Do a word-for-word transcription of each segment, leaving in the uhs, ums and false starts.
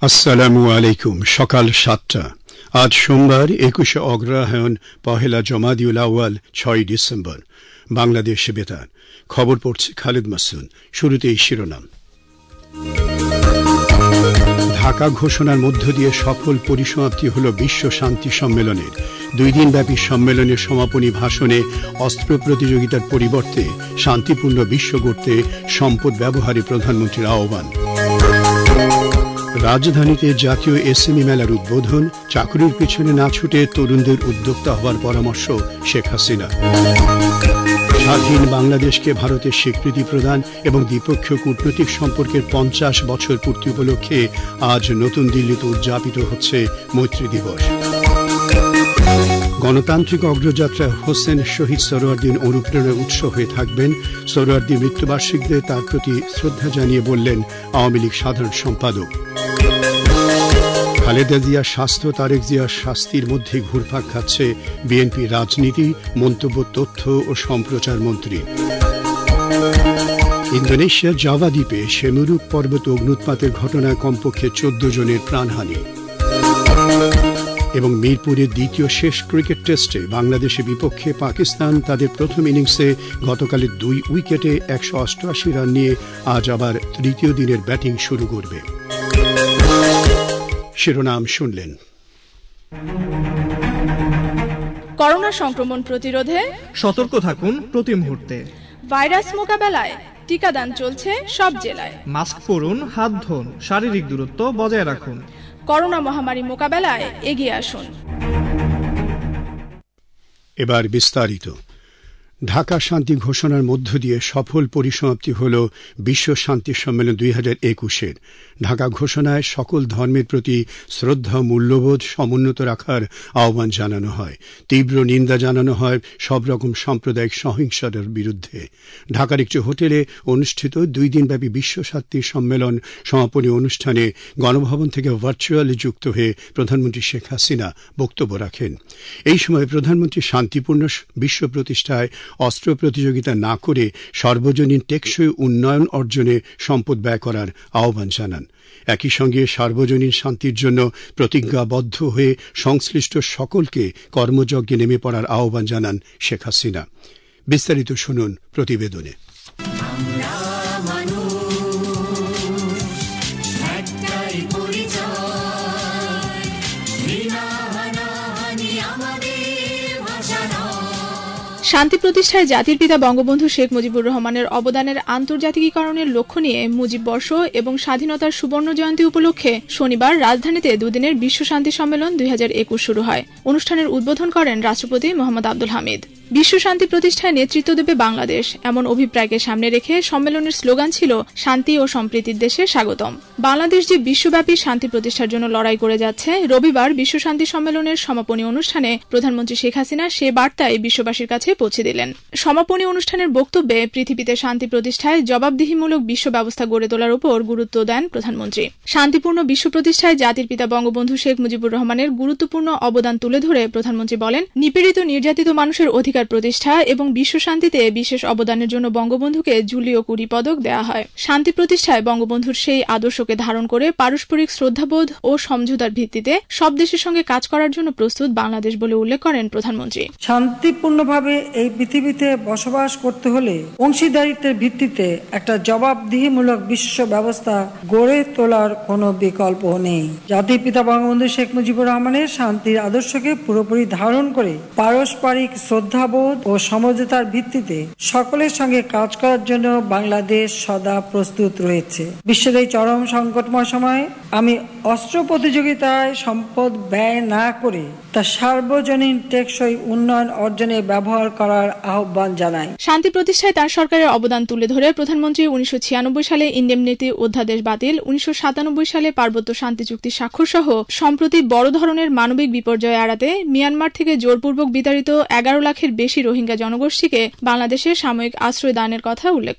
আসসালামু আলাইকুম। সকাল সাতটা। আজ সোমবার একুশে অগ্রহায়ণ, পহেলা জমাদিউল আউয়াল, ছয় ডিসেম্বর। বাংলাদেশ বেতার খবর পড়ছে খালিদ মাসুদ। শুরুতেই শিরোনাম। ঢাকা ঘোষণার মধ্য দিয়ে সফল পরিসমাপ্তি হল বিশ্ব শান্তি সম্মেলনের। দুই দিনব্যাপী সম্মেলনের সমাপনী ভাষণে অস্ত্র প্রতিযোগিতার পরিবর্তে শান্তিপূর্ণ বিশ্ব গড়তে সম্পদ ব্যবহারে প্রধানমন্ত্রীর আহ্বান। রাজধানীতে জাতীয় এসএমই মেলার উদ্বোধন, চাকরির পিছনে না ছুটে তরুণদের উদ্যোক্তা হওয়ার পরামর্শ শেখ হাসিনা। স্বাধীন বাংলাদেশকে ভারতের স্বীকৃতি প্রদান এবং দ্বিপক্ষীয় কূটনৈতিক সম্পর্কের পঞ্চাশ বছর পূর্তি উপলক্ষে আজ নতুন দিল্লিতে উদযাপিত হচ্ছে মৈত্রী দিবস। গণতান্ত্রিক অগ্রযাত্রা হোসেন শহীদ সোহরাওয়ার্দীর অনুপ্রেরণার উৎস হয়ে থাকবেন। সোহরাওয়ার্দীর মৃত্যুবার্ষিকীতে তার প্রতি শ্রদ্ধা জানিয়ে বললেন আওয়ামী লীগ সাধারণ সম্পাদক। খালেদা জিয়ার স্বাস্থ্য, তারেক জিয়ার শাস্তির মধ্যে ঘুরপাক খাচ্ছে বিএনপি রাজনীতি, মন্তব্য তথ্য ও সম্প্রচার মন্ত্রী। ইন্দোনেশিয়ার জাভা দ্বীপে সেমুরুক পর্বত অগ্নুৎপাতের ঘটনায় কমপক্ষে চোদ্দ জনের প্রাণহানি। এবং মিরপুরের দ্বিতীয় শেষ ক্রিকেট টেস্টে বাংলাদেশের বিপক্ষে পাকিস্তান তাদের প্রথম ইনিংসে গতকালের দুই উইকেটে একশো অষ্টআশি রান নিয়ে আজ আবার তৃতীয় দিনের ব্যাটিং শুরু করবে। শিরোনাম শুনলেন। করোনা সংক্রমণ প্রতিরোধে সতর্ক থাকুন প্রতি মুহূর্তে। ভাইরাস মোকাবেলায় টিকাদান চলছে সব জেলায়। মাস্ক পরুন, হাত ধুন, শারীরিক দূরত্ব বজায় রাখুন। করোনা মহামারী মোকাবেলায় এগিয়ে আসুন। এবার বিস্তারিত। ঢাকা শান্তি ঘোষণার মধ্য দিয়ে সফল পরিসমাপ্তি হল বিশ্ব শান্তি সম্মেলন দুই হাজার একুশের। ঢাকা ঘোষণায় সকল ধর্মের প্রতি শ্রদ্ধা, মূল্যবোধ সমুন্নত রাখার আহ্বান জানানো হয়। তীব্র নিন্দা জানানো হয় সব রকম সাম্প্রদায়িক সহিংসতার বিরুদ্ধে। ঢাকার একটি হোটেলে অনুষ্ঠিত দুই দিনব্যাপী বিশ্ব শান্তি সম্মেলন সমাপনী অনুষ্ঠানে গণভবন থেকে ভার্চুয়ালি যুক্ত হয়ে প্রধানমন্ত্রী শেখ হাসিনা বক্তব্য রাখেন। এই সময় প্রধানমন্ত্রী শান্তিপূর্ণ বিশ্ব প্রতিষ্ঠায় অস্ত্র প্রতিযোগিতা না করে সর্বজনীন টেকসই উন্নয়ন অর্জনে সম্পদ ব্যয় করার আহ্বান জানান। একই সঙ্গে সার্বজনীন শান্তির জন্য প্রতিজ্ঞাবদ্ধ হয়ে সংশ্লিষ্ট সকলকে কর্মযজ্ঞে নেমে পড়ার আহ্বান জানান শেখ হাসিনা। বিস্তারিত শুনুন প্রতিবেদনে। শান্তি প্রতিষ্ঠায় জাতির পিতা বঙ্গবন্ধু শেখ মুজিবুর রহমানের অবদানের আন্তর্জাতিকীকরণের লক্ষ্য নিয়ে মুজিব বর্ষ এবং স্বাধীনতার সুবর্ণ জয়ন্তী উপলক্ষে শনিবার রাজধানীতে দুদিনের বিশ্ব শান্তি সম্মেলন দুই হাজার একুশ শুরু হয়। অনুষ্ঠানের উদ্বোধন করেন রাষ্ট্রপতি মোহাম্মদ আব্দুল হামিদ। বিশ্ব শান্তি প্রতিষ্ঠায় নেতৃত্ব দেবে বাংলাদেশ, এমন অভিপ্রায়কে সামনে রেখে সম্মেলনের স্লোগান ছিল শান্তি ও সম্প্রীতির দেশে স্বাগতম। বাংলাদেশ যে বিশ্বব্যাপী শান্তি প্রতিষ্ঠার জন্য লড়াই করে যাচ্ছে, রবিবার বিশ্ব শান্তি সম্মেলনের সমাপনী অনুষ্ঠানে প্রধানমন্ত্রী শেখ হাসিনা সে বার্তায় বিশ্ববাসীর কাছে পৌঁছে দিলেন। সমাপনী অনুষ্ঠানের বক্তব্যে পৃথিবীতে শান্তি প্রতিষ্ঠায় জবাবদিহিমূলক বিশ্ব ব্যবস্থা গড়ে তোলার উপর গুরুত্ব দেন প্রধানমন্ত্রী। শান্তিপূর্ণ বিশ্ব প্রতিষ্ঠায় জাতির পিতা বঙ্গবন্ধু শেখ মুজিবুর রহমানের গুরুত্বপূর্ণ অবদান তুলে ধরে প্রধানমন্ত্রী বলেন, নিপীড়িত নির্যাতিত মানুষের অধিকার প্রতিষ্ঠা এবং বিশ্ব শান্তিতে বিশেষ অবদানের জন্য বঙ্গবন্ধুকে জুলিও কুরি পদক দেওয়া হয়। শান্তি প্রতিষ্ঠায় বঙ্গবন্ধুর সেই আদর্শকে ধারণ করে পারস্পরিক শ্রদ্ধাবোধ ও সমঝোতার ভিত্তিতে সব দেশের সঙ্গে কাজ করার জন্য প্রস্তুত বাংলাদেশ বলে উল্লেখ করেন প্রধানমন্ত্রী। শান্তিপূর্ণভাবে এই পৃথিবীতে বসবাস করতে হলে অংশীদারিত্বের ভিত্তিতে একটা জবাবদিহিমূলক বিশ্ব ব্যবস্থা গড়ে তোলার কোনো বিকল্প নেই। জাতির পিতা বঙ্গবন্ধু শেখ মুজিবুর রহমানের শান্তির আদর্শকে পুরোপুরি ধারণ করে পারস্পরিক শ্রদ্ধাবোধ ও সমঝোতার ভিত্তিতে সকলের সঙ্গে কাজ করার জন্য বাংলাদেশ সদা প্রস্তুত রয়েছে। বিশ্বের এই চরম সংকটময় সময়ে আমি অস্ত্র প্রতিযোগিতায় সম্পদ ব্যয় না করে তা সার্বজনীন টেকসই উন্নয়ন অর্জনে ব্যবহার করার আহ্বান জানাই। শান্তি প্রতিষ্ঠায় তার সরকারের অবদান তুলে ধরে প্রধানমন্ত্রী উনিশশো ছিয়ানব্বই সালে ইন্ডেমনিটি অধ্যাদেশ বাতিল, উনিশশো সাতানব্বই সালে পার্বত্য শান্তি চুক্তি স্বাক্ষর সহ সম্প্রতি বড় ধরনের মানবিক বিপর্যয় এড়াতে মিয়ানমার থেকে জোরপূর্বক বিতাড়িত এগারো লাখের বেশি রোহিঙ্গা জনগোষ্ঠীকে বাংলাদেশের সাময়িক আশ্রয় দানের কথা উল্লেখ করেন।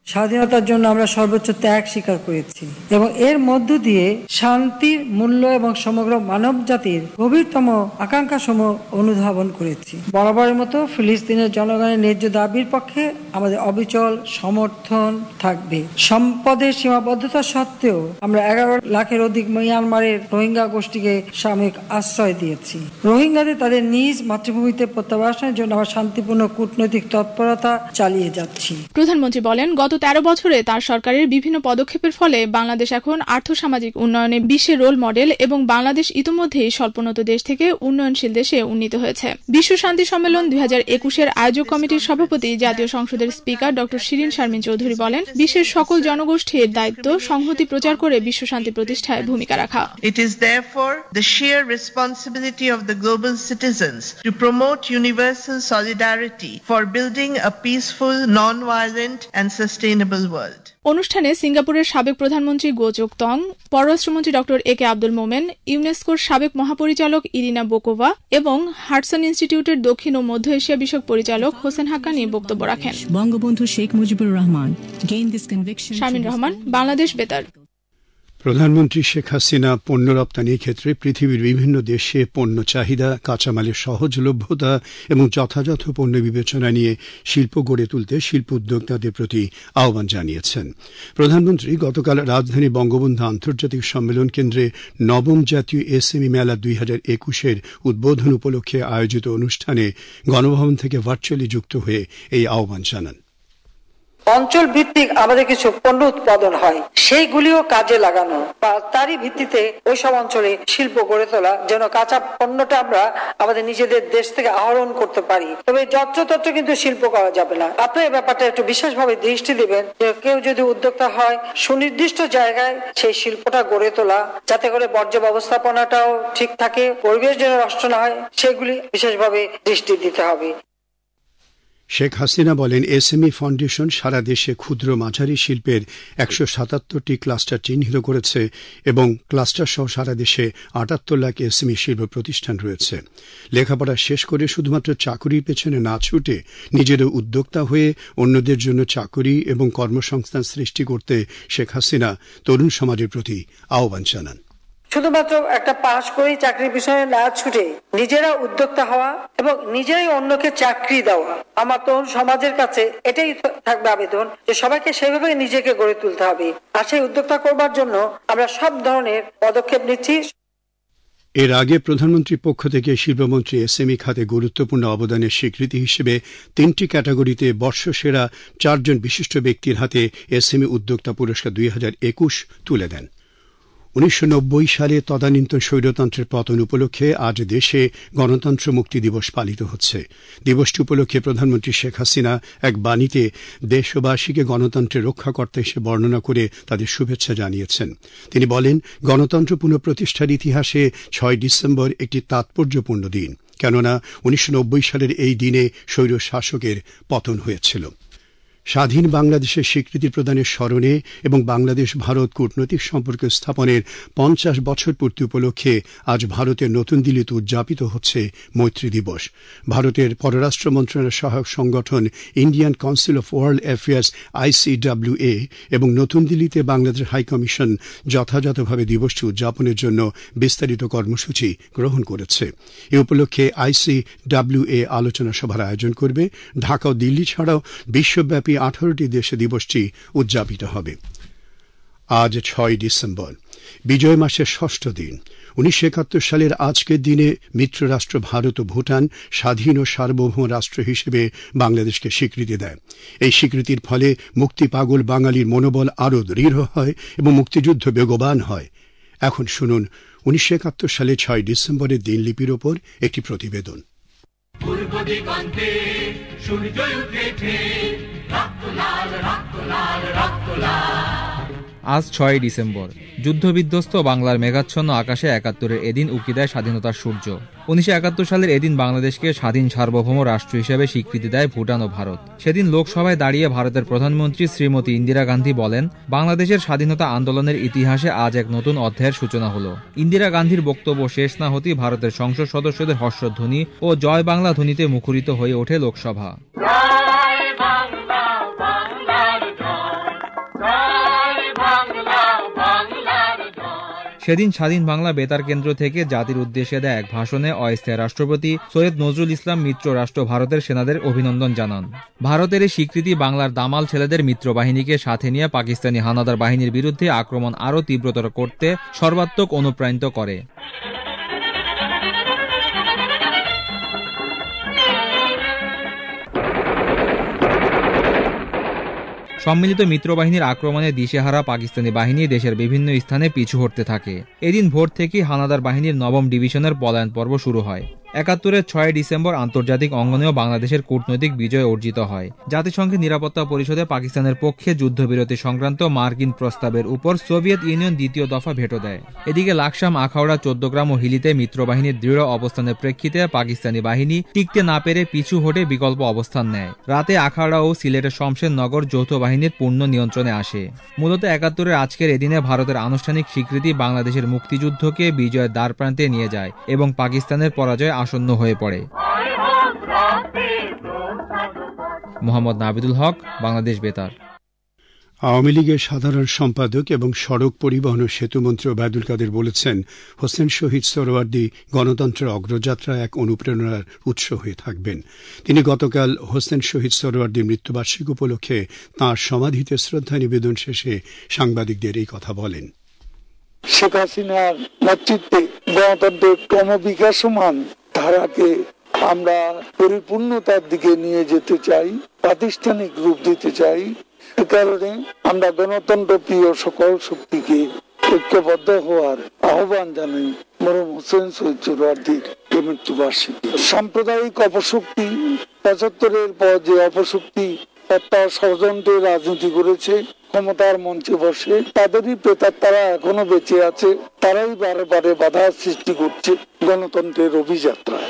স্বাধীনতার জন্য আমরা সর্বোচ্চ ত্যাগ স্বীকার করেছি এবং এর মধ্য দিয়ে শান্তির মূল্য এবং সমগ্র মানব জাতির গভীরতম আকাঙ্ক্ষা সমূহ অনুধাবন করেছি। বরাবরের মতো ফিলিস্তিনের জনগণের ন্যায্য দাবির পক্ষে আমাদের অবিচল সমর্থন থাকবে। সম্পদের সীমাবদ্ধতা সত্ত্বেও আমরা এগারো লাখের অধিক মিয়ানমারের রোহিঙ্গা গোষ্ঠীকে সাময়িক আশ্রয় দিয়েছি। রোহিঙ্গাদের তাদের নিজ মাতৃভূমিতে প্রত্যাবাসনের জন্য আমরা শান্তিপূর্ণ কূটনৈতিক তৎপরতা চালিয়ে যাচ্ছি। প্রধানমন্ত্রী বলেন, গত তেরো বছরে তার সরকারের বিভিন্ন পদক্ষেপের ফলে বাংলাদেশ এখন আর্থসামাজিক উন্নয়নে বিশ্বের রোল মডেল এবং বাংলাদেশ ইতিমধ্যেই স্বল্পোন্নত দেশ থেকে উন্নয়নশীল দেশে উন্নীত হয়েছে। বিশ্ব শান্তি সম্মেলন দুই হাজার একুশের আয়োজক কমিটির সভাপতি জাতীয় সংসদের স্পিকার ডক্টর শিরিন শারমিন চৌধুরী বলেন, বিশ্বের সকল জনগোষ্ঠীর দায়িত্ব সংহতি প্রচার করে বিশ্ব শান্তি প্রতিষ্ঠায় ভূমিকা রাখা। It is therefore the sheer responsibility of the global citizens to promote universal solidarity for building a peaceful, non-violent and sustainable world. অনুষ্ঠানে সিঙ্গাপুরের সাবেক প্রধানমন্ত্রী গো চোক তং, পররাষ্ট্রমন্ত্রী ডক্টর এ কে আব্দুল মোমেন, ইউনেস্কোর সাবেক মহাপরিচালক ইরিনা বোকোভা এবং হাডসন ইনস্টিটিউটের দক্ষিণ ও মধ্য এশিয়া বিষয়ক পরিচালক হোসেন হাক্কানি বক্তব্য রাখেন। বঙ্গবন্ধু শেখ মুজিবুর রহমান শামিন রহমান, বাংলাদেশ বেতার। প্রধানমন্ত্রী শেখ হাসিনা পণ্য রপ্তানির ক্ষেত্রে পৃথিবীর বিভিন্ন দেশে পণ্য চাহিদা, কাঁচামালের সহজলভ্যতা এবং যথাযথ পণ্য বিবেচনা নিয়ে শিল্প গড়ে তুলতে শিল্প উদ্যোক্তাদের প্রতি আহ্বান জানিয়েছেন। প্রধানমন্ত্রী গতকাল রাজধানী বঙ্গবন্ধু আন্তর্জাতিক সম্মেলন কেন্দ্রে নবম জাতীয় এসএমই মেলা দুই হাজার একুশের উদ্বোধন উপলক্ষে আয়োজিত অনুষ্ঠানে গণভবন থেকে ভার্চুয়ালি যুক্ত হয়ে এই আহ্বান জানান। অঞ্চল ভিত্তিক আমাদের কিছু পণ্য উৎপাদন হয়, সেইগুলিও কাজে লাগানো বা তারই ভিত্তিতে ওই সব অঞ্চলে শিল্প গড়ে তোলা, যেন কাঁচা পণ্যটা আমরা আমাদের নিজেদের দেশ থেকে আহরণ করতে পারি। তবে যত্রতত্র কিন্তু শিল্প করা যাবে না। আপনি এই ব্যাপারটা একটু বিশেষভাবে দৃষ্টি দিবেন যে কেউ যদি উদ্যোক্তা হয়, সুনির্দিষ্ট জায়গায় সেই শিল্পটা গড়ে তোলা, যাতে করে বর্জ্য ব্যবস্থাপনাটাও ঠিক থাকে, পরিবেশ যেন নষ্ট না হয়, সেগুলি বিশেষভাবে দৃষ্টি দিতে হবে। শেখ হাসিনা বলেন, এসএমই ফাউন্ডেশন সারা দেশে ক্ষুদ্র মাঝারি শিল্পের একশো সাতাত্তরটি ক্লাস্টার চিহ্নিত করেছে এবং ক্লাস্টার সহ সারা দেশে আটাত্তর লাখ এসএমই শিল্প প্রতিষ্ঠান রয়েছে। লেখাপড়া শেষ করে শুধুমাত্র চাকুরির পেছনে না ছুটে নিজেরও উদ্যোক্তা হয়ে অন্যদের জন্য চাকুরি এবং কর্মসংস্থান সৃষ্টি করতে শেখ হাসিনা তরুণ সমাজের প্রতি আহ্বান জানান। শুধুমাত্র একটা পাশ করেই চাকরির পিছনে না ছুটে নিজেরা উদ্যোক্তা হওয়া এবং নিজেরাই অন্যকে চাকরি দেওয়া। আমার তরুণ সমাজের কাছে এটাই থাকবে আবেদন যে সবাইকে সেভাবে নিজেকে গড়ে তুলতে হবে। আর সেই উদ্যোক্তা করবার জন্য আমরা সব ধরনের পদক্ষেপ নিচ্ছি। এর আগে প্রধানমন্ত্রীর পক্ষ থেকে শিল্পমন্ত্রী এসএমই খাতে গুরুত্বপূর্ণ অবদানের স্বীকৃতি হিসেবে তিনটি ক্যাটাগরিতে বর্ষসেরা চারজন বিশিষ্ট ব্যক্তির হাতে এসএমই উদ্যোক্তা পুরস্কার দুই হাজার একুশ তুলে দেন। উনিশশো নব্বই সালে তদানীন্তন স্বৈরতন্ত্রের পতন উপলক্ষে আজ দেশে গণতন্ত্র মুক্তি দিবস পালিত হচ্ছে। দিবসটি উপলক্ষে প্রধানমন্ত্রী শেখ হাসিনা এক বাণীতে দেশবাসীকে গণতন্ত্রের রক্ষাকর্তা হিসেবে বর্ণনা করে তাদের শুভেচ্ছা জানিয়েছেন। তিনি বলেন, গণতন্ত্র পুনঃপ্রতিষ্ঠার ইতিহাসে ছয় ডিসেম্বর একটি তাৎপর্যপূর্ণ দিন, কেননা উনিশশো নব্বই সালের এই দিনে স্বৈর শাসকের পতন হয়েছিল। স্বাধীন বাংলাদেশের স্বীকৃতি প্রদানের স্মরণে এবং বাংলাদেশ ভারত কূটনৈতিক সম্পর্ক স্থাপনের পঞ্চাশ বছর পূর্তি উপলক্ষে আজ ভারতের নতুন দিল্লিতে উদযাপিত হচ্ছে মৈত্রী দিবস। ভারতের পররাষ্ট্র মন্ত্রণালয়ের সহায়ক সংগঠন Indian council of world affairs ICWA এবং নতুন দিল্লিতে বাংলাদেশ হাইকমিশন যথাযথভাবে দিবসটি উদযাপনের জন্য বিস্তারিত কর্মসূচি গ্রহণ করেছে। এ উপলক্ষে আইসিডব্লিউএ আলোচনা সভার আয়োজন করবে। ঢাকা ও দিল্লি ছাড়াও বিশ্বব্যাপী আঠারোটি দেশে দিবসটি উদযাপিত হবে। আজ ছয় ডিসেম্বর, বিজয় মাসের ষষ্ঠ দিন। উনিশশো একাত্তর সালের আজকের দিনে মিত্ররাষ্ট্র ভারত ও ভুটান স্বাধীন ও সার্বভৌম রাষ্ট্র হিসেবে বাংলাদেশকে স্বীকৃতি দেয়। এই স্বীকৃতির ফলে মুক্তি পাগল বাঙালির মনোবল আরও দৃঢ় হয় এবং মুক্তিযুদ্ধ বেগবান হয়। এখন শুনুন উনিশশো একাত্তর সালে ছয় ডিসেম্বরের দিনলিপির ওপর একটি প্রতিবেদন। পূর্ব দিগন্তে সূর্য উঠেছে, রক্ত লাল রক্ত লাল রক্ত লাল। আজ ছয় ডিসেম্বর, যুদ্ধবিধ্বস্ত বাংলার মেঘাচ্ছন্ন আকাশে একাত্তরের এদিন উঁকি দেয় স্বাধীনতার সূর্য। উনিশশো একাত্তর সালের এদিন বাংলাদেশকে স্বাধীন সার্বভৌম রাষ্ট্র হিসেবে স্বীকৃতি দেয় ভুটান ও ভারত। সেদিন লোকসভায় দাঁড়িয়ে ভারতের প্রধানমন্ত্রী শ্রীমতী ইন্দিরা গান্ধী বলেন, বাংলাদেশের স্বাধীনতা আন্দোলনের ইতিহাসে আজ এক নতুন অধ্যায়ের সূচনা হলো। ইন্দিরা গান্ধীর বক্তব্য শেষ না হতেই ভারতের সংসদ সদস্যদের হর্ষধ্বনি ও জয় বাংলা ধ্বনিতে মুখরিত হয়ে ওঠে লোকসভা। সেদিন স্বাধীন বাংলা বেতার কেন্দ্র থেকে জাতির উদ্দেশ্যে দেয়া এক ভাষণে অস্থায়ী রাষ্ট্রপতি সৈয়দ নজরুল ইসলাম মিত্র রাষ্ট্র ভারতের সেনাদের অভিনন্দন জানান। ভারতের এই স্বীকৃতি বাংলার দামাল ছেলেদের মিত্রবাহিনীকে সাথে নিয়ে পাকিস্তানি হানাদার বাহিনীর বিরুদ্ধে আক্রমণ আরও তীব্রতর করতে সর্বাত্মক অনুপ্রাণিত করে। সম্মিলিত মিত্রবাহিনীর আক্রমণে দিশেহারা পাকিস্তানি বাহিনী দেশের বিভিন্ন স্থানে পিছু হটতে থাকে। এদিন ভোর থেকেই হানাদার বাহিনীর নবম ডিভিশনের পলায়ন পর্ব শুরু হয়। একাত্তরের ছয় ডিসেম্বর আন্তর্জাতিক অঙ্গনেও বাংলাদেশের কূটনৈতিক বিজয় অর্জিত হয়। জাতিসংঘের নিরাপত্তা পরিষদে পাকিস্তানের পক্ষে যুদ্ধবিরতি সংক্রান্ত মার্কিন প্রস্তাবের উপর সোভিয়েত ইউনিয়ন দ্বিতীয় দফা ভেটো দেয়। এদিকে লাকসাম, আখাউড়া, চৌদ্দগ্রাম ও হিলিতে মিত্রবাহিনীর দৃঢ় অবস্থানের প্রেক্ষিতে পাকিস্তানি বাহিনী টিকতে না পেরে পিছু হটে বিকল্প অবস্থান নেয়। রাতে আখাউড়া ও সিলেটের শমশেরনগর যৌথ বাহিনীর পূর্ণ নিয়ন্ত্রণে আসে। মূলত একাত্তরের আজকের এদিনে ভারতের আনুষ্ঠানিক স্বীকৃতি বাংলাদেশের মুক্তিযুদ্ধকে বিজয়ের দ্বারপ্রান্তে নিয়ে যায় এবং পাকিস্তানের পরাজয় আসন্ন হয়ে পড়ে। মোহাম্মদ নাবিদুল হক, বাংলাদেশ বেতার। আওয়ামী লীগের সাধারণ সম্পাদক এবং সড়ক পরিবহন ও সেতুমন্ত্রী ওবায়দুল কাদের বলেছেন, হোসেন শহীদ সোহরাওয়ার্দী গণতন্ত্রের অগ্রযাত্রা এক অনুপ্রেরণার উৎস হয়ে থাকবেন। তিনি গতকাল হোসেন শহীদ সোহরাওয়ার্দীর মৃত্যুবার্ষিকী উপলক্ষে তাঁর সমাধিতে শ্রদ্ধা নিবেদন শেষে সাংবাদিকদের এই কথা বলেন। শেখ হাসিনার নেতৃত্বে গণতন্ত্রের ক্রমবিকাশমান ধারাকে আমরা পরিপূর্ণতার দিকে নিয়ে যেতে চাই, প্রাতিষ্ঠানিক রূপ দিতে চাই। এ কারণে আমরা গণতন্ত্র প্রিয় সকল শক্তিকে ঐক্যবদ্ধ হওয়ার আহ্বান জানাই। মরহুম হোসেন শহীদ সোহরাওয়ার্দীর মৃত্যুবার্ষিকী। সাম্প্রদায়িক অপশক্তি, পঁচাত্তরের পর যে অপশক্তি হত্যা ষড়যন্ত্রের রাজনীতি করেছে, ক্ষমতার মঞ্চে বসে তাদেরই প্রেতাত্মারা এখনো বেঁচে আছে। তারাই বারে বারে বাধা সৃষ্টি করছে গণতন্ত্রের অভিযাত্রায়।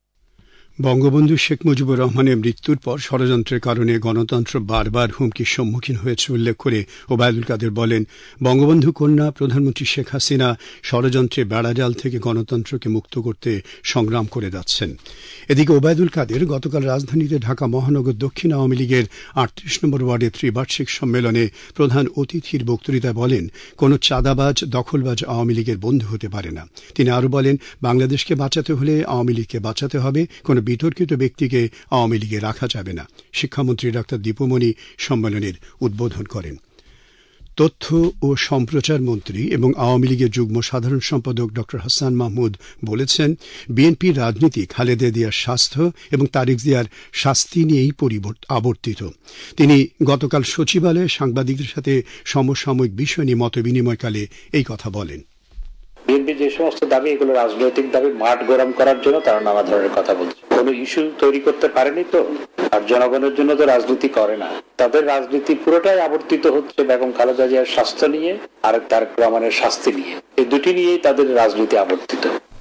বঙ্গবন্ধু শেখ মুজিবুর রহমানের মৃত্যুর পর ষড়যন্ত্রের কারণে গণতন্ত্র বারবার হুমকির সম্মুখীন হয়েছে উল্লেখ করে ওবায়দুল কাদের বলেন, বঙ্গবন্ধু কন্যা প্রধানমন্ত্রী শেখ হাসিনা ষড়যন্ত্রে বেড়াজাল থেকে গণতন্ত্রকে মুক্ত করতে সংগ্রাম করে যাচ্ছেন। এদিকে ওবায়দুল কাদের গতকাল রাজধানীতে ঢাকা মহানগর দক্ষিণ আওয়ামী লীগের আটত্রিশ নম্বর ওয়ার্ডের ত্রিবার্ষিক সম্মেলনে প্রধান অতিথির বক্তৃতায় বলেন, কোন চাঁদাবাজ, দখলবাজ আওয়ামী লীগের বন্ধু হতে পারে না। তিনি আরও বলেন, বাংলাদেশকে বাঁচাতে হলে আওয়ামী লীগকে বাঁচাতে হবে, কোন বিতর্কিত ব্যক্তিকে আওয়ামী লীগে রাখা যাবে না। শিক্ষামন্ত্রী ডাক্তার দীপুমণি সম্মেলনের উদ্বোধন করেন। তথ্য ও সম্প্রচার মন্ত্রী এবং আওয়ামী লীগের যুগ্ম সাধারণ সম্পাদক ড হাসান মাহমুদ বলেছেন, বিএনপির রাজনীতি খালেদা জিয়ার স্বাস্থ্য এবং তারেক জিয়ার শাস্তি নিয়েই আবর্তিত। তিনি গতকাল সচিবালয়ে সাংবাদিকদের সাথে সমসাময়িক বিষয় নিয়ে মত বিনিময়কালে এই কথা বলেন। বিএনপি যে সমস্ত দাবি, এগুলো রাজনৈতিক দাবি, মাঠ গরম করার জন্য তারা নানা ধরনের কথা বলছে। কোনো ইস্যু তৈরি করতে পারেনি তো, আর জনগণের জন্য তো রাজনীতি করে না। তাদের রাজনীতি পুরোটাই আবর্তিত হচ্ছে বেগম খালেদা জিয়ার স্বাস্থ্য নিয়ে আর তারেক রহমানের শাস্তি নিয়ে। এই দুটি নিয়েই তাদের রাজনীতি আবর্তিত।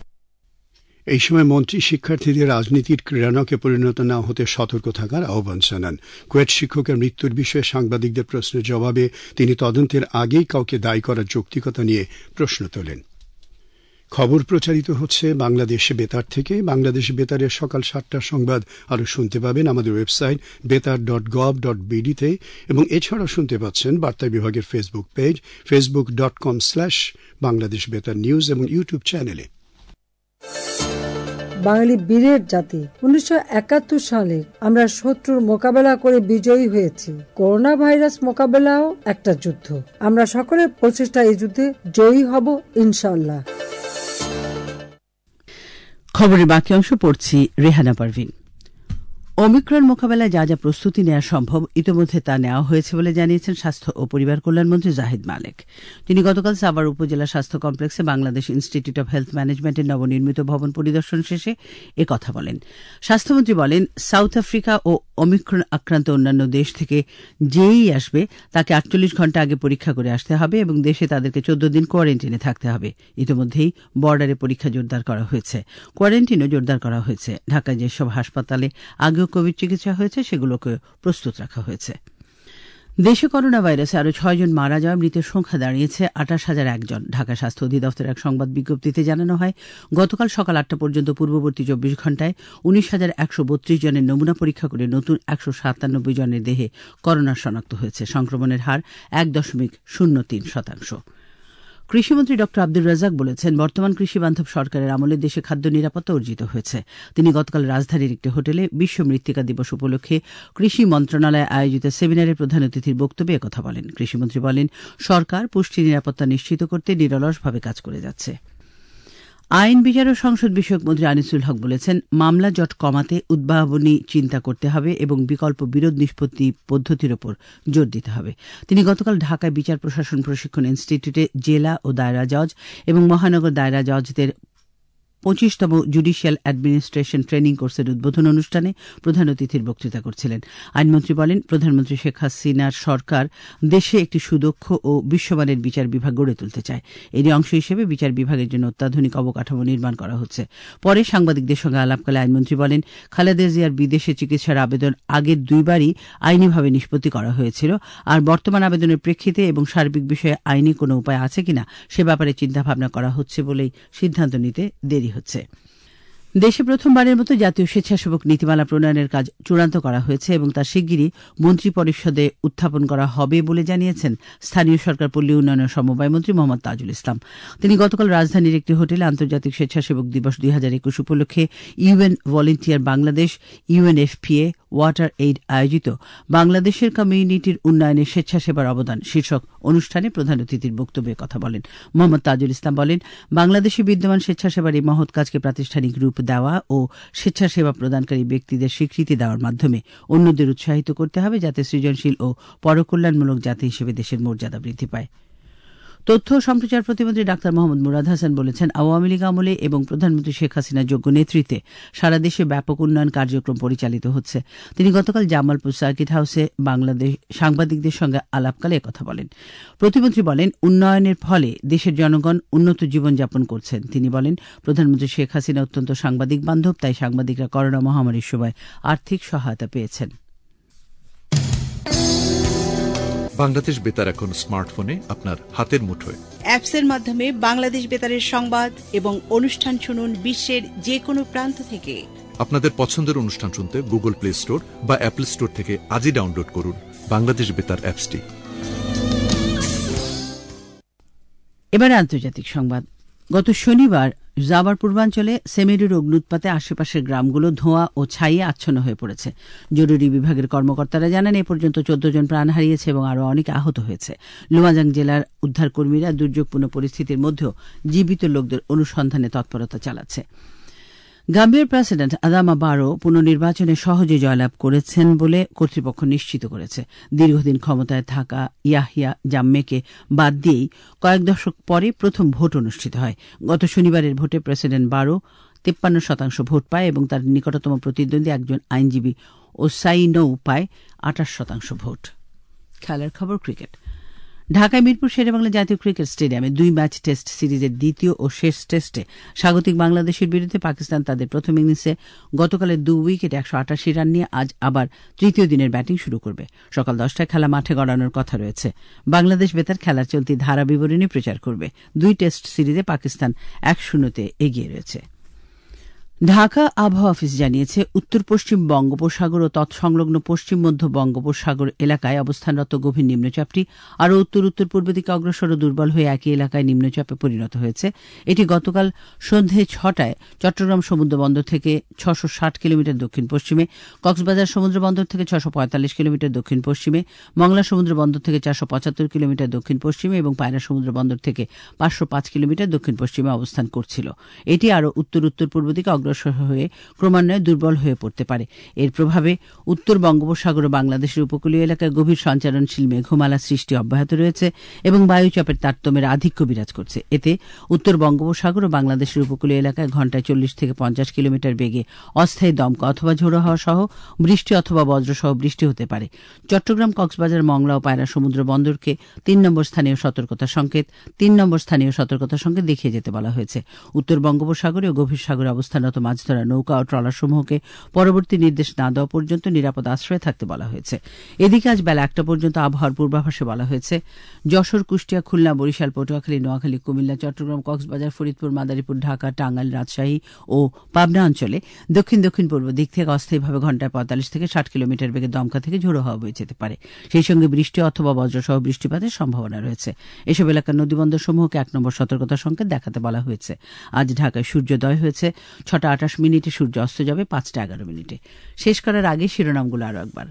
এই সময় মন্ত্রী শিক্ষার্থীদের রাজনীতির ক্রীড়ানকে পরিণত না হতে সতর্ক থাকার আহ্বান জানান। কুয়েট শিক্ষকের মৃত্যুর বিষয়ে সাংবাদিকদের প্রশ্নের জবাবে তিনি তদন্তের আগেই কাউকে দায়ী করার যৌক্তিকতা নিয়ে প্রশ্ন তোলেন। খবর প্রচারিত হচ্ছে বাংলাদেশ বেতার থেকে। বাংলাদেশ বেতারের সকাল সাতটার সংবাদ আরও শুনতে পাবেন আমাদের ওয়েবসাইট বেতার ডট গভ ডট বিডিতে এবং এছাড়াও শুনতে পাচ্ছেন বার্তা বিভাগের Facebook page Facebook dot com slash Bangladesh Betar news এবং ইউটিউব চ্যানেলে। বাঙালি বীরের জাতি, উনিশশো একাত্তর সালে আমরা শত্রুর মোকাবেলা করে বিজয়ী হয়েছি। করোনা ভাইরাস মোকাবেলাও একটা যুদ্ধ। আমরা সকলের প্রচেষ্টা এই যুদ্ধে জয়ী হব ইনশাআল্লাহ। খবরের বাকি অংশ পড়ছি রেহানা পারভিন। ওমিক্রন মোকাবেলায় যা যা প্রস্তুতি নেওয়া সম্ভব ইতিমধ্যে তা নেওয়া হয়েছে বলে জানিয়েছেন স্বাস্থ্য ও পরিবার কল্যাণমন্ত্রী জাহিদ মালেক। তিনি গতকাল সাভার উপজেলা স্বাস্থ্য কমপ্লেক্সে বাংলাদেশ ইনস্টিটিউট অব হেলথ ম্যানেজমেন্টের নবনির্মিত ভবন পরিদর্শন শেষে এ কথা বলেন। স্বাস্থ্যমন্ত্রী বলেন, সাউথ আফ্রিকা ও ওমিক্রন আক্রান্ত অন্যান্য দেশ থেকে যেই আসবে তাকে আটচল্লিশ ঘণ্টা আগে পরীক্ষা করে আসতে হবে এবং দেশে তাদেরকে চোদ্দ দিন কোয়ারেন্টিনে থাকতে হবে। ইতিমধ্যেই বর্ডারে পরীক্ষা জোরদার করা হয়েছে, কোয়ারেন্টিনও জোরদার করা হয়েছে। ঢাকায় যেসব হাসপাতালে আগে কোভিড চিকিৎসা হয়েছে সেগুলোকে প্রস্তুত রাখা হয়েছে। দেশে করোনা ভাইরাসে আরও ছয়জন মারা যাওয়া, মৃতের সংখ্যা দাঁড়িয়েছে আঠাশ হাজার একজন। ঢাকা স্বাস্থ্য অধিদপ্তরের এক সংবাদ বিজ্ঞপ্তিতে জানানো হয়, গতকাল সকাল আটটা পর্যন্ত পূর্ববর্তী চব্বিশ ঘণ্টায় উনিশ হাজার একশো বত্রিশ জনের নমুনা পরীক্ষা করে নতুন একশো সাতানব্বই জনের দেহে করোনা শনাক্ত হয়েছে। সংক্রমণের হার এক দশমিক শূন্য তিন শতাংশ। কৃষিমন্ত্রী ড আব্দুর রাজ্জাক বলেছেন, বর্তমান কৃষি বান্ধব সরকারের আমলে দেশে খাদ্য নিরাপত্তা অর্জিত হয়েছে। তিনি গতকাল রাজধানীর একটি হোটেলে বিশ্ব মৃত্তিকা দিবস উপলক্ষে কৃষি মন্ত্রণালয়ে আয়োজিত সেমিনারে প্রধান অতিথির বক্তব্যে একথা বলেন। কৃষিমন্ত্রী বলেন, সরকার পুষ্টি নিরাপত্তা নিশ্চিত করতে নিরলসভাবে কাজ করে যাচ্ছে। আইন বিচার ও সংসদ বিষয়ক মন্ত্রী আনিসুল হক বলেছেন, মামলা জট কমাতে উদ্ভাবনী চিন্তা করতে হবে এবং বিকল্প বিরোধ নিষ্পত্তি পদ্ধতির ওপর জোর দিতে হবে। তিনি গতকাল ঢাকায় বিচার প্রশাসন প্রশিক্ষণ ইনস্টিটিউটে জেলা ও দায়রা জজ এবং মহানগর দায়রা জজদের পঁচিশতম জুডিশিয়াল অ্যাডমিনিস্ট্রেশন ট্রেনিং কোর্সের উদ্বোধন অনুষ্ঠানে প্রধান অতিথির বক্তৃতা করছিলেন। আইনমন্ত্রী বলেন, প্রধানমন্ত্রী শেখ হাসিনার সরকার দেশে একটি সুদক্ষ ও বিশ্বমানের বিচার বিভাগ গড়ে তুলতে চায়। এরই অংশ হিসেবে বিচার বিভাগের জন্য অত্যাধুনিক অবকাঠামো নির্মাণ করা হচ্ছে। পরে সাংবাদিকদের সঙ্গে আলাপকালে আইনমন্ত্রী বলেন, খালেদা জিয়ার বিদেশে চিকিৎসার আবেদন আগের দুইবারই আইনিভাবে নিষ্পত্তি করা হয়েছিল, আর বর্তমান আবেদনের প্রেক্ষিতে এবং সার্বিক বিষয়ে আইনি কোনো উপায় আছে কিনা সে ব্যাপারে চিন্তাভাবনা করা হচ্ছে বলেই সিদ্ধান্ত নিতে দেরি হচ্ছে। দেশে প্রথমবারের মতো জাতীয় স্বেচ্ছাসেবক নীতিমালা প্রণয়নের কাজ চূড়ান্ত করা হয়েছে এবং তা শিগগিরই মন্ত্রিপরিষদে উত্থাপন করা হবে বলে জানিয়েছেন স্থানীয় সরকার পল্লী উন্নয়ন ও সমবায় মন্ত্রী মোহাম্মদ তাজুল ইসলাম। তিনি গতকাল রাজধানীর একটি হোটেলে আন্তর্জাতিক স্বেচ্ছাসেবক দিবস দুই হাজার একুশ উপলক্ষে UN volunteer Bangladesh, UNFPA, water aid আয়োজিত বাংলাদেশের কমিউনিটির উন্নয়নে স্বেচ্ছাসেবার অবদান শীর্ষক অনুষ্ঠানে প্রধান অতিথির বক্তব্যে কথা বলেন। মোহাম্মদ তাজুল ইসলাম বলেন, বাংলাদেশে বিদ্যমান স্বেচ্ছাসেবার এই মহৎ কাজকে প্রাতিষ্ঠানিক রূপ দেওয়া ও স্বেচ্ছাসেবা প্রদানকারী ব্যক্তিদের স্বীকৃতি দেওয়ার মাধ্যমে অন্যদের উৎসাহিত করতে হবে, যাতে সৃজনশীল ও পরকল্যাণমূলক জাতি হিসেবে দেশের মর্যাদা বৃদ্ধি পায়। তথ্য ও সম্প্রচার প্রতিমন্ত্রী ডাক্তার মোহাম্মদ মুরাদ হাসান বলেছেন, আওয়ামী লীগ আমলে এবং প্রধানমন্ত্রী শেখ হাসিনার যোগ্য নেতৃত্বে সারা দেশে ব্যাপক উন্নয়ন কার্যক্রম পরিচালিত হচ্ছে। তিনি গতকাল জামালপুর সার্কিট হাউসে বাংলাদেশ সাংবাদিকদের সঙ্গে আলাপকালে একথা বলেন। প্রতিমন্ত্রী বলেন, উন্নয়নের ফলে দেশের জনগণ উন্নত জীবনযাপন করছেন। তিনি বলেন, প্রধানমন্ত্রী শেখ হাসিনা অত্যন্ত সাংবাদিক বান্ধব, তাই সাংবাদিকরা করোনা মহামারীর সময় আর্থিক সহায়তা পেয়েছেন। বাংলাদেশ বেতার এখন স্মার্টফোনে আপনার হাতের মুঠোয়। অ্যাপসের মাধ্যমে বাংলাদেশ বেতারের সংবাদ এবং অনুষ্ঠান শুনুন বিশ্বের যে কোনো প্রান্ত থেকে। আপনাদের পছন্দের অনুষ্ঠান শুনতে গুগল প্লে স্টোর বা অ্যাপল স্টোর থেকে আজই ডাউনলোড করুন বাংলাদেশ বেতার অ্যাপসটি। এবার আন্তর্জাতিক সংবাদ। গত শনিবার জাভার পূর্বাঞ্চলে সেমেরুর অগ্নুৎপাতে আশেপাশের গ্রামগুলো ধোঁয়া ও ছাইয়ে আচ্ছন্ন হয়ে পড়েছে। জরুরি বিভাগের কর্মকর্তারা জানান, এ পর্যন্ত চোদ্দ জন প্রাণ হারিয়েছে এবং আরও অনেকে আহত হয়েছে। লুমাজাং জেলার উদ্ধারকর্মীরা দুর্যোগপূর্ণ পরিস্থিতির মধ্যেও জীবিত লোকদের অনুসন্ধানে তৎপরতা চালাচ্ছে। গাম্বিয়ার প্রেসিডেন্ট আদামা বারো পুনর্নির্বাচনে সহজে জয়লাভ করেছেন বলে কর্তৃপক্ষ নিশ্চিত করেছে। দীর্ঘদিন ক্ষমতায় থাকা ইয়াহিয়া জাম্মেকে বাদ দিয়েই কয়েক দশক পরে প্রথম ভোট অনুষ্ঠিত হয়। গত শনিবারের ভোটে প্রেসিডেন্ট বারো তেপ্পান্ন শতাংশ ভোট পায় এবং তার নিকটতম প্রতিদ্বন্দ্বী একজন আইনজীবী ওসাইনৌ পায় আঠাশ শতাংশ ভোট। খেলার খবর, ক্রিকেট। ঢাকায় মিরপুর শেরেবাংলা জাতীয় ক্রিকেট স্টেডিয়ামে দুই ম্যাচ টেস্ট সিরিজের দ্বিতীয় ও শেষ টেস্টে স্বাগতিক বাংলাদেশের বিরুদ্ধে পাকিস্তান তাদের প্রথম ইনিংসে গতকালের দু উইকেটে একশো আটাশি রান নিয়ে আজ আবার তৃতীয় দিনের ব্যাটিং শুরু করবে। সকাল দশটায় খেলা মাঠে গড়ানোর কথা রয়েছে। বাংলাদেশ বেতার খেলার চলতি ধারা বিবরণী প্রচার করবে। দুই টেস্ট সিরিজে পাকিস্তান এক শূন্যতে এগিয়ে রয়েছে। ঢাকা আবহাওয়া অফিস জানিয়েছে, উত্তর পশ্চিম বঙ্গোপসাগর ও তৎসংলগ্ন পশ্চিম মধ্য বঙ্গোপসাগর এলাকায় অবস্থানরত গভীর নিম্নচাপটি আরও উত্তর উত্তর পূর্ব দিকে অগ্রসর ও দুর্বল হয়ে একই এলাকায় নিম্নচাপে পরিণত হয়েছে। এটি গতকাল সন্ধে ছটায় চট্টগ্রাম সমুদ্র বন্দর থেকে ছশো ষাট কিলোমিটার দক্ষিণ পশ্চিমে, কক্সবাজার সমুদ্র বন্দর থেকে ছশো পঁয়তাল্লিশ কিলোমিটার দক্ষিণ পশ্চিমে, মংলা সমুদ্র বন্দর থেকে চারশো পঁচাত্তর কিলোমিটার দক্ষিণ পশ্চিমে এবং পায়রা সমুদ্র বন্দর থেকে পাঁচশো পাঁচ কিলোমিটার দক্ষিণ পশ্চিমে অবস্থান করছিল। এটি আরও উত্তর উত্তর পূর্ব দিকে অগ্রসর হয়ে ক্রমান্বয়ে দুর্বল হয়ে পড়তে পারে। এর প্রভাবে উত্তর বঙ্গোপসাগর ও বাংলাদেশের উপকূলীয় এলাকায় গভীর সঞ্চারণশীল মেঘমালা সৃষ্টি অব্যাহত রয়েছে এবং বায়ুচাপের তারতম্যের আধিক্য বিরাজ করছে। এতে উত্তর বঙ্গোপসাগর ও বাংলাদেশের উপকূলীয় এলাকায় ঘণ্টায় চল্লিশ থেকে পঞ্চাশ কিলোমিটার বেগে অস্থায়ী দমকা অথবা ঝোড়ো হাওয়া সহ বৃষ্টি অথবা বজ্রসহ বৃষ্টি হতে পারে। চট্টগ্রাম, কক্সবাজার, মংলা ও পায়রা সমুদ্র বন্দরকে তিন নম্বর স্থানীয় সতর্কতা সংকেত তিন নম্বর স্থানীয় সতর্কতা সংকেত দেখিয়ে যেতে বলা হয়েছে। উত্তর বঙ্গোপসাগরে ও গভীর সাগরে অবস্থানরত আগত মাছ ধরা নৌকা ও ট্রলারসমূহকে পরবর্তী নির্দেশ না দেওয়া পর্যন্ত নিরাপদ আশ্রয়ে থাকতে বলা হয়েছে। এদিকে আজ বেলা একটা পর্যন্ত আবহাওয়ার পূর্বাভাসে বলা হয়েছে যশোর, কুষ্টিয়া, খুলনা, বরিশাল, পটুয়াখালী, নোয়াখালী, কুমিল্লা, চট্টগ্রাম, কক্সবাজার, ফরিদপুর, মাদারীপুর, ঢাকা, টাঙ্গাইল, রাজশাহী ও পাবনা অঞ্চলে দক্ষিণ দক্ষিণ পূর্ব দিক থেকে অস্থায়ীভাবে ঘণ্টায় পঁয়তাল্লিশ থেকে ষাট কিলোমিটার বেগে দমকা থেকে ঝোড়ো হাওয়া বয়ে যেতে পারে। সেই সঙ্গে বৃষ্টি অথবা বজ্রসহ বৃষ্টিপাতের সম্ভাবনা রয়েছে। এসব এলাকার নদীবন্দর সমূহকে এক নম্বর সতর্কতা সংকেত দেখাতে বলা হয়েছে। আজ ঢাকায় সূর্যোদয় হয়েছে ছটা আটাশ মিনিটে, সূর্য অস্ত যাবে পাঁচটা এগারো মিনিটে। শেষ করার আগে শিরোনামগুলো আরো একবার।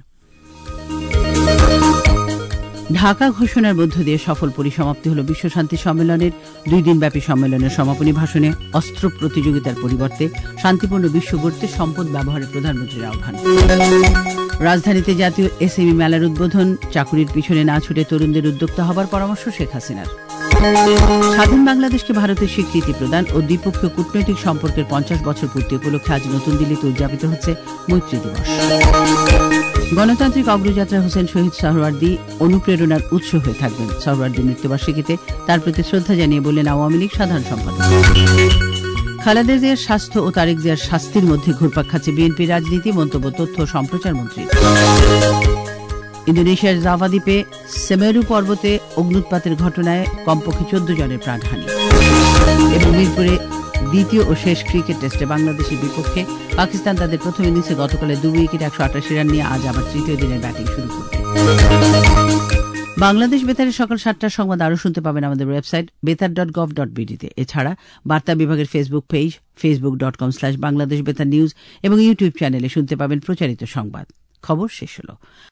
ঢাকা ঘোষণার মধ্য দিয়ে সফল পরিসমাপ্তি হল বিশ্ব শান্তি সম্মেলনের। দুই দিনব্যাপী সম্মেলনের সমাপনী ভাষণে অস্ত্র প্রতিযোগিতার পরিবর্তে শান্তিপূর্ণ বিশ্ব গড়তে সম্পদ ব্যবহারে প্রধানমন্ত্রীর আহ্বান। রাজধানীতে জাতীয় এসএমই মেলার উদ্বোধন। চাকুরির পিছনে না ছুটে তরুণদের উদ্যোক্তা হবার পরামর্শ শেখ হাসিনার। স্বাধীন বাংলাদেশকে ভারতের স্বীকৃতি প্রদান ও দ্বিপক্ষীয় কূটনৈতিক সম্পর্কের পঞ্চাশ বছর পূর্তি উপলক্ষে আজ নতুন দিল্লিতে উদযাপিত হচ্ছে মৈত্রী দিবস। গণতান্ত্রিক অগ্রযাত্রা হোসেন শহীদ সোহরাওয়ার্দী অনুপ্রেরণার উৎস হয়ে থাকবেন। সোহরাওয়ার্দীর মৃত্যুবার্ষিকীতে তার প্রতি শ্রদ্ধা জানিয়ে বললেন আওয়ামী লীগ সাধারণ সম্পাদক। খালেদা জিয়ার স্বাস্থ্য ও তারেক জিয়ার শাস্তির মধ্যে ঘুরপাক খাচ্ছে বিএনপির রাজনীতি, মন্তব্য তথ্য ও সম্প্রচার মন্ত্রী। ইন্দোনেশিয়ার জাভা দ্বীপে সেমেরু পর্বতে অগ্নুৎপাতের ঘটনায় কমপক্ষে চোদ্দ জনের প্রাণহানি। এবং মিরপুরে দ্বিতীয় ও শেষ ক্রিকেট টেস্টে বাংলাদেশের বিপক্ষে পাকিস্তান তাদের প্রথম ইনিংসে গতকালের দুই উইকেট একশো আটাশি রান নিয়ে আজ আবার তৃতীয় দিনের ব্যাটিং শুরু করবে। বাংলাদেশ বেতারের সকাল সাতটার সংবাদ আরও শুনতে পাবেন আমাদের ওয়েবসাইট বেতার ডট গভ ডট বিডিতে। এছাড়া বার্তা বিভাগের Facebook page Facebook dot com slash Bangladesh Betar news এবং ইউটিউব চ্যানেলে শুনতে পাবেন প্রচারিত সংবাদ। খবর শেষ হল।